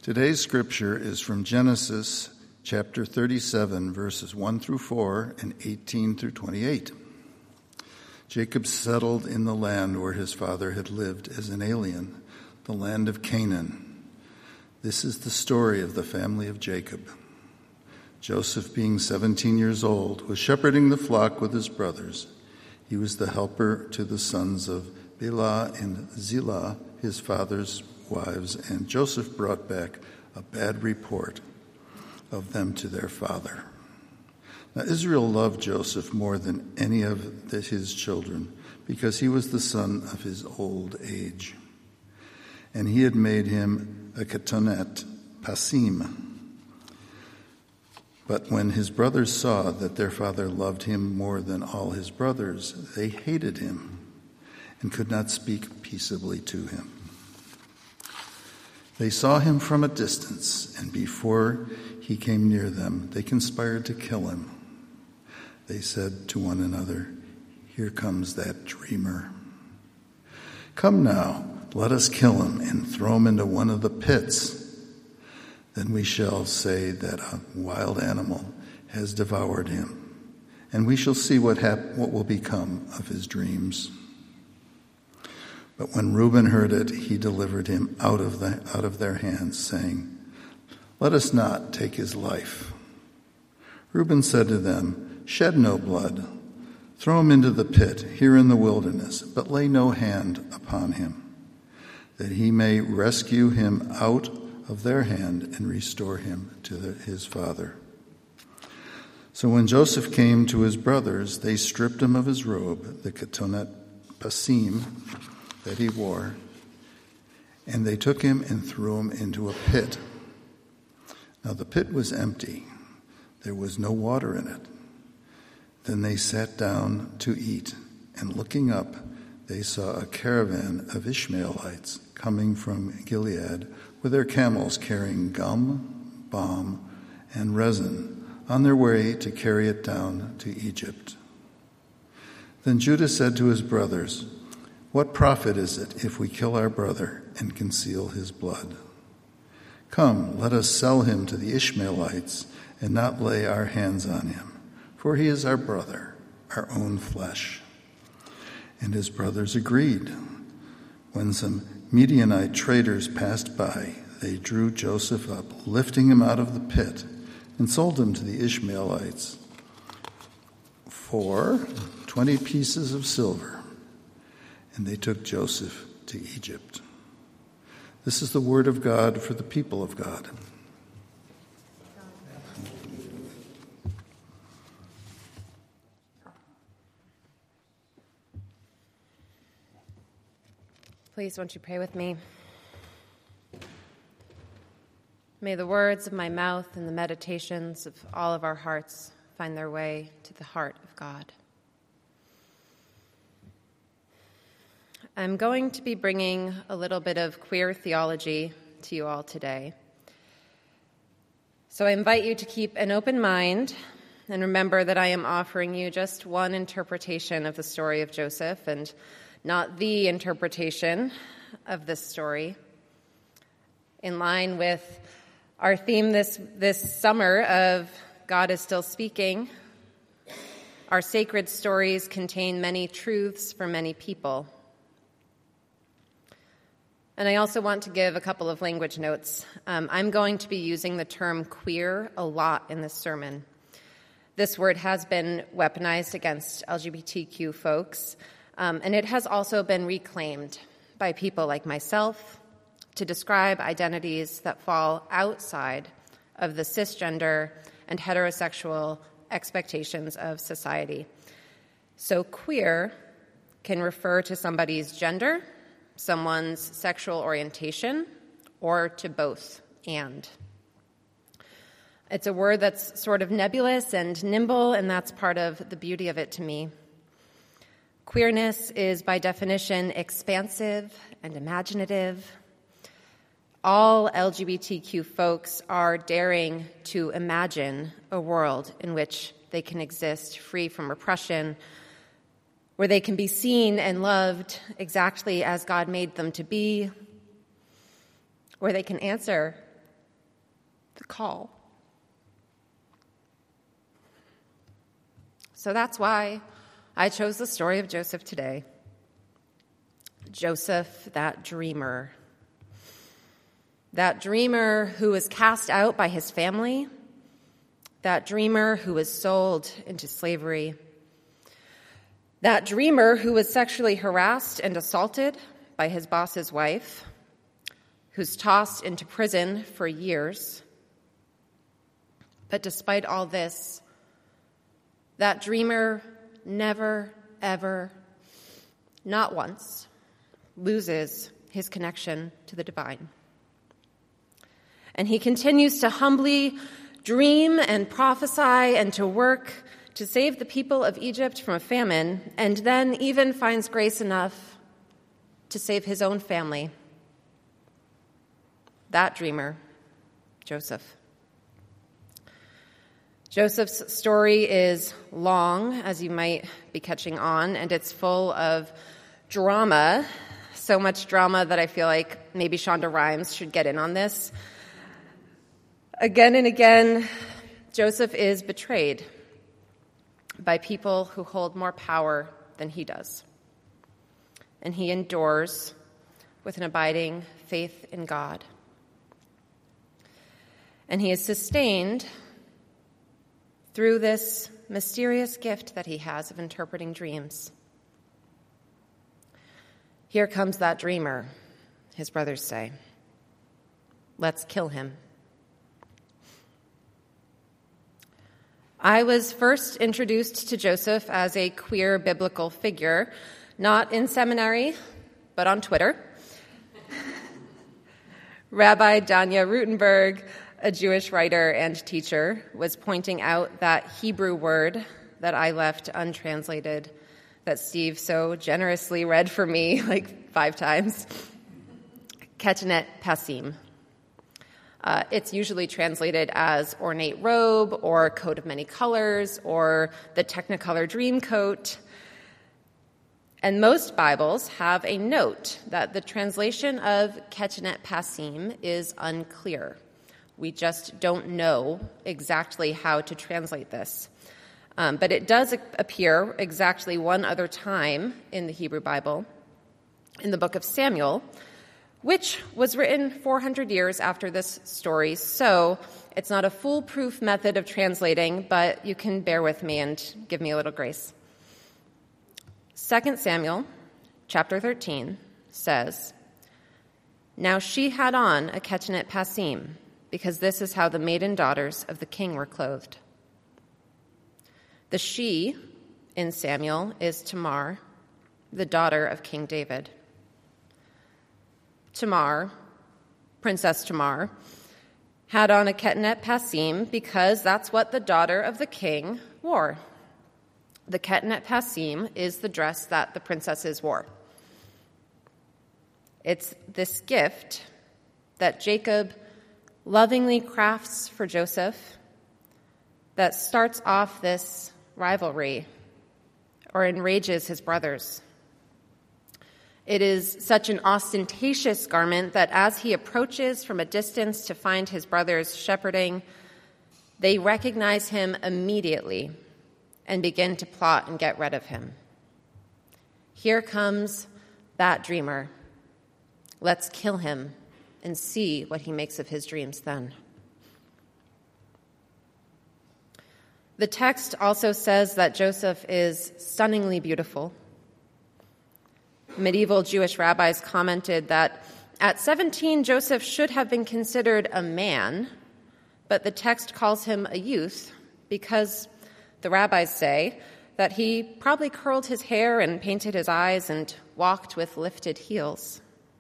Today's scripture is from Genesis chapter 37, verses 1 through 4 and 18 through 28. Jacob settled in the land where his father had lived as an alien, the land of Canaan. This is the story of the family of Jacob. Joseph, being 17 years old, was shepherding the flock with his brothers. He was the helper to the sons of Bilhah and Zillah, his father's wives, and Joseph brought back a bad report of them to their father. Now Israel loved Joseph more than any of his children because he was the son of his old age. And he had made him a ketonet pasim. But when his brothers saw that their father loved him more than all his brothers, they hated him and could not speak peaceably to him. They saw him from a distance, and before he came near them, they conspired to kill him. They said to one another, "Here comes that dreamer. Come now, let us kill him and throw him into one of the pits. Then we shall say that a wild animal has devoured him, and we shall see what will become of his dreams." But when Reuben heard it, he delivered him out of their hands, saying, "Let us not take his life." Reuben said to them, "Shed no blood. Throw him into the pit here in the wilderness, but lay no hand upon him, that he may rescue him out of their hand and restore him to his father." So when Joseph came to his brothers, they stripped him of his robe, the ketonet pasim that he wore, and they took him and threw him into a pit. Now the pit was empty. There was no water in it. Then they sat down to eat, and looking up, they saw a caravan of Ishmaelites coming from Gilead with their camels carrying gum, balm, and resin on their way to carry it down to Egypt. Then Judah said to his brothers, "What profit is it if we kill our brother and conceal his blood? Come, let us sell him to the Ishmaelites and not lay our hands on him, for he is our brother, our own flesh." And his brothers agreed. When some Midianite traders passed by, they drew Joseph up, lifting him out of the pit, and sold him to the Ishmaelites for 20 pieces of silver. And they took Joseph to Egypt. This is the word of God for the people of God. Please, won't you pray with me? May the words of my mouth and the meditations of all of our hearts find their way to the heart of God. I'm going to be bringing a little bit of queer theology to you all today. So I invite you to keep an open mind and remember that I am offering you just one interpretation of the story of Joseph and not the interpretation of this story. In line with our theme this summer of God is Still Speaking, our sacred stories contain many truths for many people. And I also want to give a couple of language notes. I'm going to be using the term queer a lot in this sermon. This word has been weaponized against LGBTQ folks, and it has also been reclaimed by people like myself to describe identities that fall outside of the cisgender and heterosexual expectations of society. So queer can refer to somebody's gender, someone's sexual orientation, or to both and. It's a word that's sort of nebulous and nimble, and that's part of the beauty of it to me. Queerness is, by definition, expansive and imaginative. All LGBTQ folks are daring to imagine a world in which they can exist free from repression, where they can be seen and loved exactly as God made them to be, where they can answer the call. So that's why I chose the story of Joseph today. Joseph, that dreamer who was cast out by his family, that dreamer who was sold into slavery, that dreamer who was sexually harassed and assaulted by his boss's wife, who's tossed into prison for years. But despite all this, that dreamer never, ever, not once, loses his connection to the divine. And he continues to humbly dream and prophesy and to work to save the people of Egypt from a famine, and then even finds grace enough to save his own family. That dreamer, Joseph. Joseph's story is long, as you might be catching on, and it's full of drama, so much drama that I feel like maybe Shonda Rhimes should get in on this. Again and again, Joseph is betrayed by people who hold more power than he does. And he endures with an abiding faith in God. And he is sustained through this mysterious gift that he has of interpreting dreams. Here comes that dreamer, his brothers say. Let's kill him. I was first introduced to Joseph as a queer biblical figure, not in seminary, but on Twitter. Rabbi Danya Rutenberg, a Jewish writer and teacher, was pointing out that Hebrew word that I left untranslated, that Steve so generously read for me like 5 times, Ketnet Pasim. It's usually translated as ornate robe or coat of many colors or the Technicolor dream coat. And most Bibles have a note that the translation of Ketnet Pasim is unclear. We just don't know exactly how to translate this. But it does appear exactly one other time in the Hebrew Bible, in the book of Samuel, which was written 400 years after this story. So it's not a foolproof method of translating, but you can bear with me and give me a little grace. 2 Samuel chapter 13 says, "Now she had on a Ketnet Pasim, because this is how the maiden daughters of the king were clothed." The she in Samuel is Tamar, the daughter of King David. Tamar, Princess Tamar, had on a Ketnet Pasim because that's what the daughter of the king wore. The Ketnet Pasim is the dress that the princesses wore. It's this gift that Jacob lovingly crafts for Joseph that starts off this rivalry or enrages his brothers. It is such an ostentatious garment that as he approaches from a distance to find his brothers shepherding, they recognize him immediately and begin to plot and get rid of him. Here comes that dreamer. Let's kill him and see what he makes of his dreams then. The text also says that Joseph is stunningly beautiful. Medieval Jewish rabbis commented that at 17, Joseph should have been considered a man, but the text calls him a youth because the rabbis say that he probably curled his hair and painted his eyes and walked with lifted heels.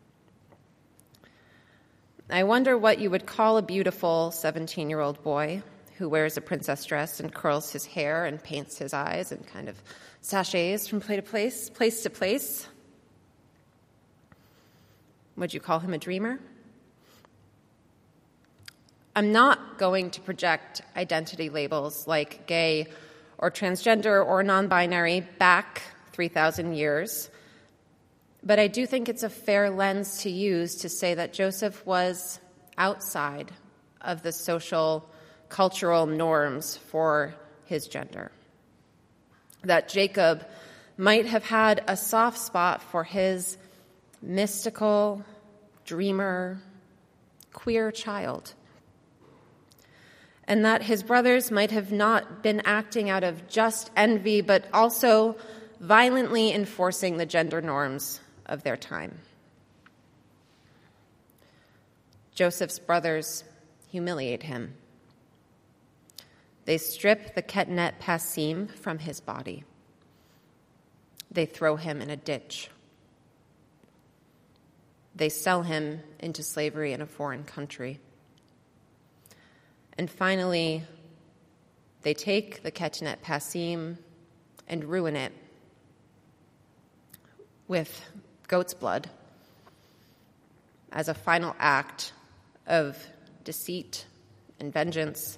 I wonder what you would call a beautiful 17-year-old boy who wears a princess dress and curls his hair and paints his eyes and kind of sachets from place to place. Would you call him a dreamer? I'm not going to project identity labels like gay or transgender or non-binary back 3,000 years, but I do think it's a fair lens to use to say that Joseph was outside of the social, cultural norms for his gender. That Jacob might have had a soft spot for his mystical, dreamer, queer child. And that his brothers might have not been acting out of just envy, but also violently enforcing the gender norms of their time. Joseph's brothers humiliate him. They strip the Ketnet Passim from his body. They throw him in a ditch. They sell him into slavery in a foreign country. And finally, they take the Ketnet Passim and ruin it with goat's blood as a final act of deceit and vengeance,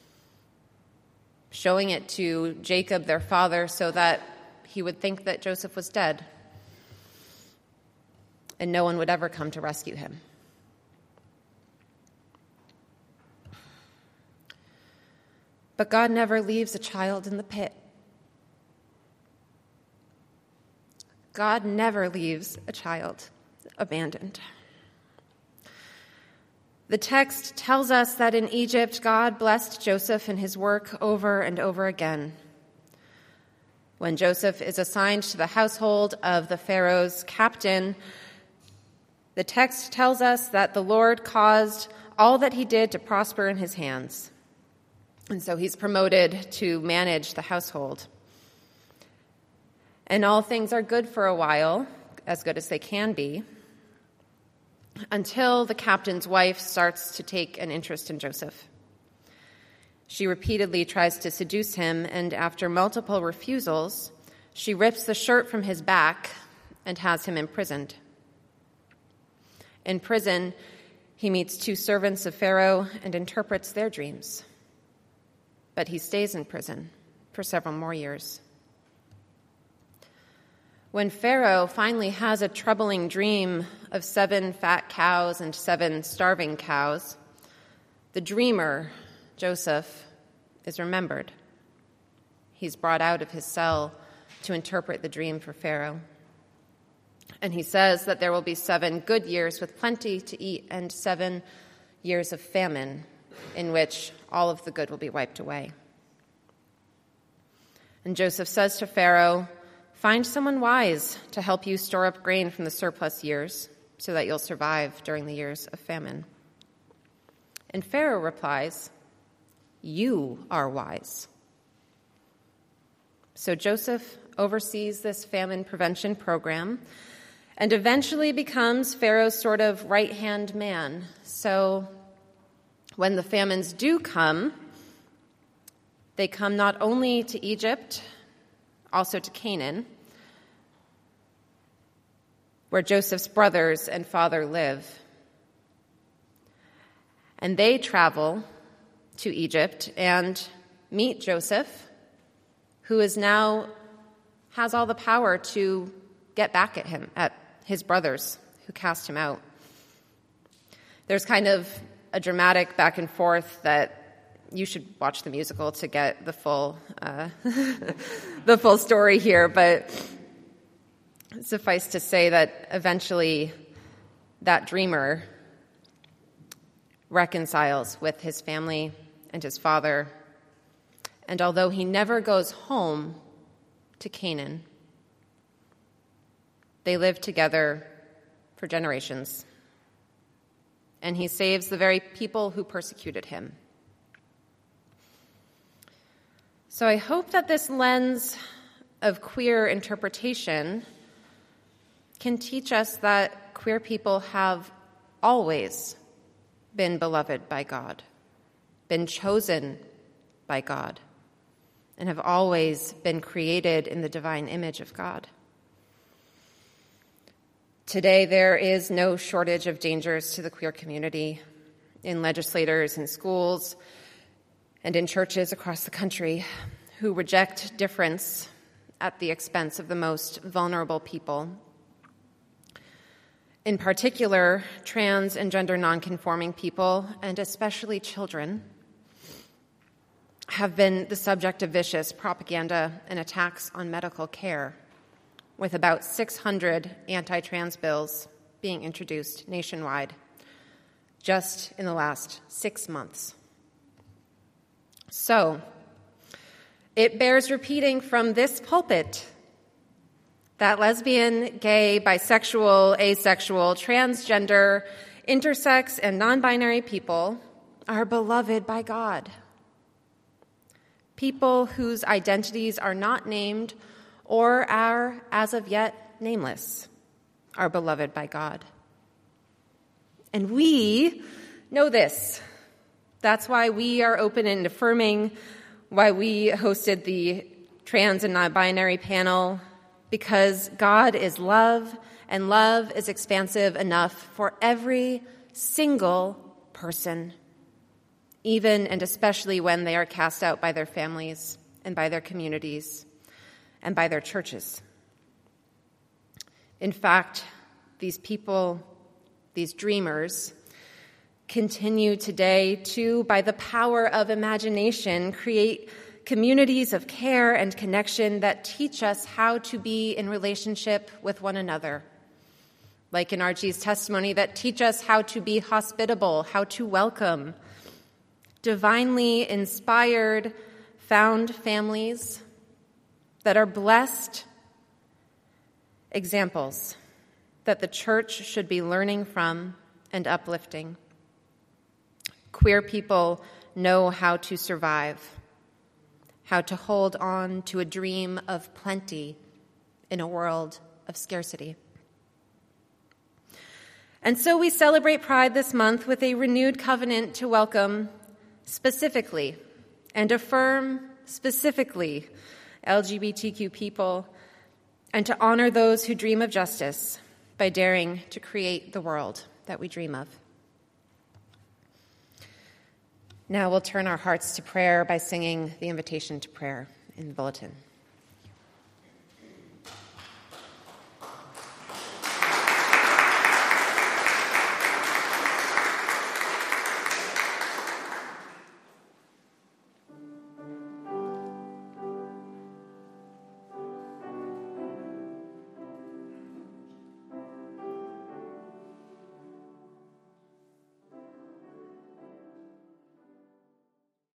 showing it to Jacob, their father, so that he would think that Joseph was dead and no one would ever come to rescue him. But God never leaves a child in the pit. God never leaves a child abandoned. The text tells us that in Egypt, God blessed Joseph and his work over and over again. When Joseph is assigned to the household of the Pharaoh's captain, the text tells us that the Lord caused all that he did to prosper in his hands. And so he's promoted to manage the household. And all things are good for a while, as good as they can be, until the captain's wife starts to take an interest in Joseph. She repeatedly tries to seduce him, and after multiple refusals, she rips the shirt from his back and has him imprisoned. In prison, he meets two servants of Pharaoh and interprets their dreams. But he stays in prison for several more years. When Pharaoh finally has a troubling dream of 7 fat cows and 7 starving cows, the dreamer, Joseph, is remembered. He's brought out of his cell to interpret the dream for Pharaoh. And he says that there will be 7 good years with plenty to eat and 7 years of famine in which all of the good will be wiped away. And Joseph says to Pharaoh, "Find someone wise to help you store up grain from the surplus years so that you'll survive during the years of famine." And Pharaoh replies, "You are wise." So Joseph oversees this famine prevention program and eventually becomes Pharaoh's sort of right-hand man. So when the famines do come, they come not only to Egypt, also to Canaan, where Joseph's brothers and father live. And they travel to Egypt and meet Joseph, who is now has all the power to get back at him, at his brothers who cast him out. There's kind of a dramatic back and forth that you should watch the musical to get the full the full story here, but suffice to say that eventually that dreamer reconciles with his family and his father, and although he never goes home to Canaan, they live together for generations, and he saves the very people who persecuted him. So I hope that this lens of queer interpretation can teach us that queer people have always been beloved by God, been chosen by God, and have always been created in the divine image of God. Today, there is no shortage of dangers to the queer community in legislators, in schools, and in churches across the country who reject difference at the expense of the most vulnerable people. In particular, trans and gender nonconforming people, and especially children, have been the subject of vicious propaganda and attacks on medical care, with about 600 anti-trans bills being introduced nationwide just in the last 6 months. So, it bears repeating from this pulpit that lesbian, gay, bisexual, asexual, transgender, intersex, and non-binary people are beloved by God. People whose identities are not named or are, as of yet, nameless are beloved by God. And we know this. That's why we are open and affirming, why we hosted the trans and non-binary panel, because God is love, and love is expansive enough for every single person, even and especially when they are cast out by their families and by their communities and by their churches. In fact, these people, these dreamers, continue today to, by the power of imagination, create communities of care and connection that teach us how to be in relationship with one another. Like in RG's testimony, that teach us how to be hospitable, how to welcome. Divinely inspired, found families that are blessed examples that the church should be learning from and uplifting. Queer people know how to survive, how to hold on to a dream of plenty in a world of scarcity. And so we celebrate Pride this month with a renewed covenant to welcome specifically and affirm specifically LGBTQ people, and to honor those who dream of justice by daring to create the world that we dream of. Now we'll turn our hearts to prayer by singing the invitation to prayer in the bulletin.